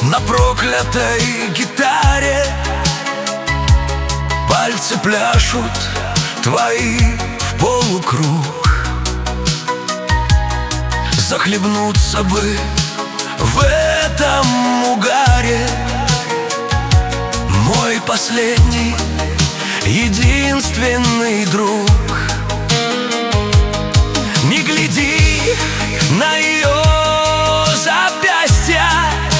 на проклятой гитаре. Пальцы пляшут твои в полукруг. Захлебнуться бы в этом угаре. Мой последний, единственный друг. Не гляди на ее запястья,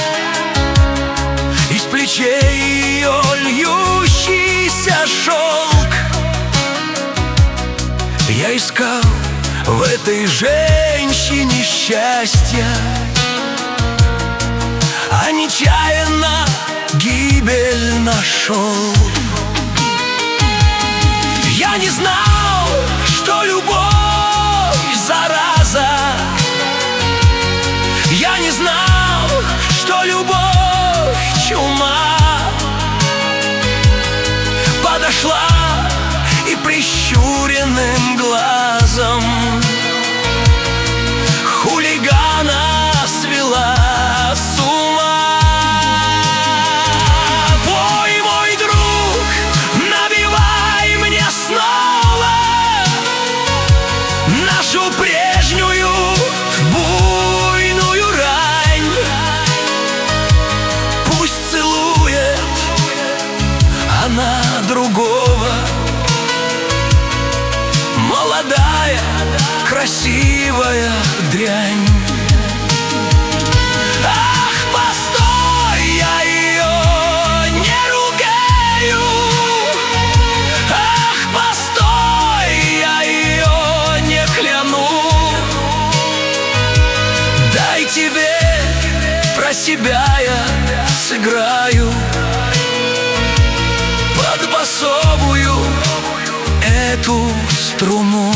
из плечей ее льющийся шелк. Я искал в этой женщине счастья, а нечаянно гибель нашел. Я не знал, что любовь зараза. Я не знал, что любовь чума. Подошла и прищуренным глазом хулигана свела с ума. Пой, мой друг, набивай мне снова нашу прежнюю буйную рань. Пусть целует она другого, молодая, красивая дрянь. Ах, постой, я ее не ругаю. Ах, постой, я ее не кляну. Дай тебе про себя я сыграю под басовую эту струну.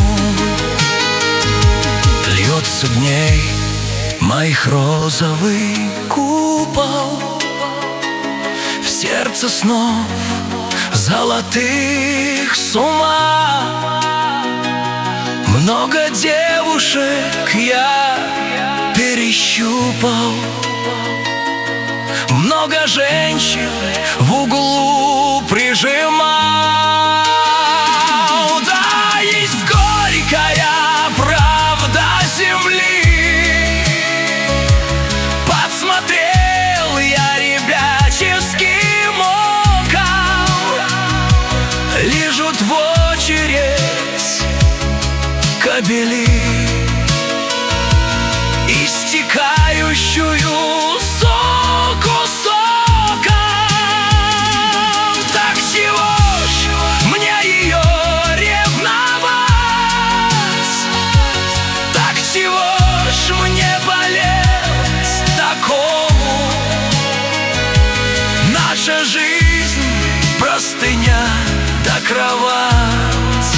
Льется дней моих розовый купол, в сердце снов золотых с ума. Много девушек я перещупал, много женщин в углу прижимал. Да, есть горькая правда земли. Подсмотрел я ребяческим оком, лижут в очередь кобели, истекающую соку соком. Так чего ж мне ее ревновать? Так чего ж мне болеть такому? Наша жизнь простыня да кровать.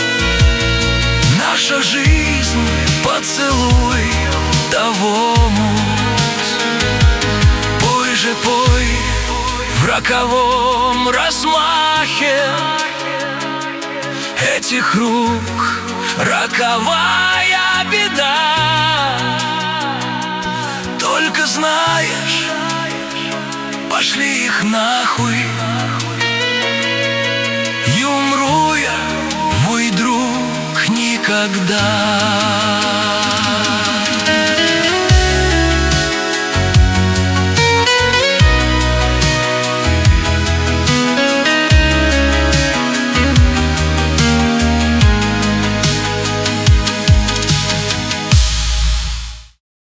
Наша жизнь поцелуй да омут. Пой же, пой в роковом размахе этих рук, роковая беда. Только знаешь, пошли их нахуй, и умру я, мой друг, никогда.